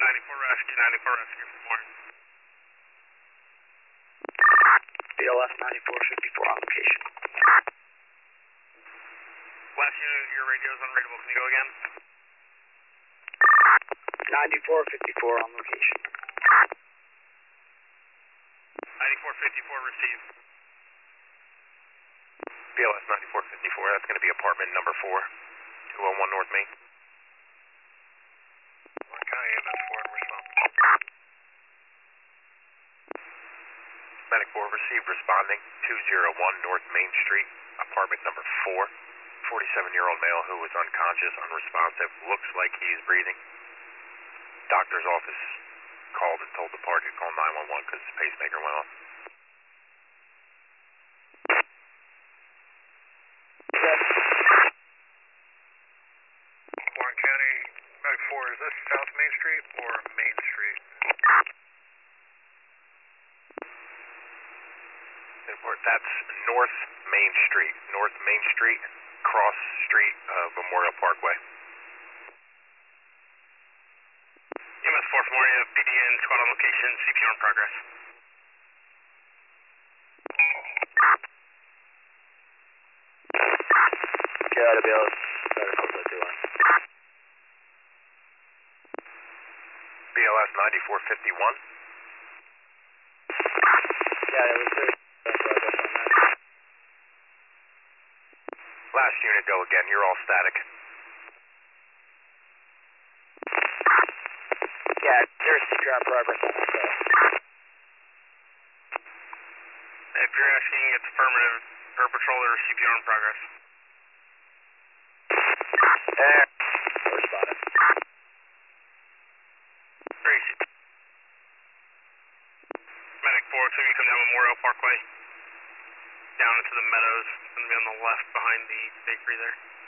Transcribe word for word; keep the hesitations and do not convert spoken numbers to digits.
ninety-four rescue, ninety-four rescue for more. B L S ninety-four fifty-four on location. Last unit, your radio's unreadable. Can you go again? ninety-four fifty-four on location. ninety-four fifty-four received. B L S ninety-four fifty-four, that's going to be apartment number four, two oh one North Main. Warren County M S four in response. Medic four received responding, two oh one North Main Street, apartment number four, forty-seven-year-old male who was unconscious, unresponsive, looks like he is breathing. Doctor's office called and told the party to call nine one one because his pacemaker went off. Warren County Medic four, is this South Main Street or Main Street? That's North Main Street, North Main Street, cross street of Memorial Parkway. M S four from Moria, P D N, squad on location, C P R in progress. Get out of B L S, medical to do one. B L S ninety-four fifty-one. Yeah, it was good. Last unit, go again. You're all static. Yeah, there's C P R in progress on that call. If you're asking, it's affirmative. Air Patroller, C P R in progress. There. Responded. Great. Medic four, so you come down Memorial Parkway. Down into the meadows. It's going to be on the left behind the bakery there.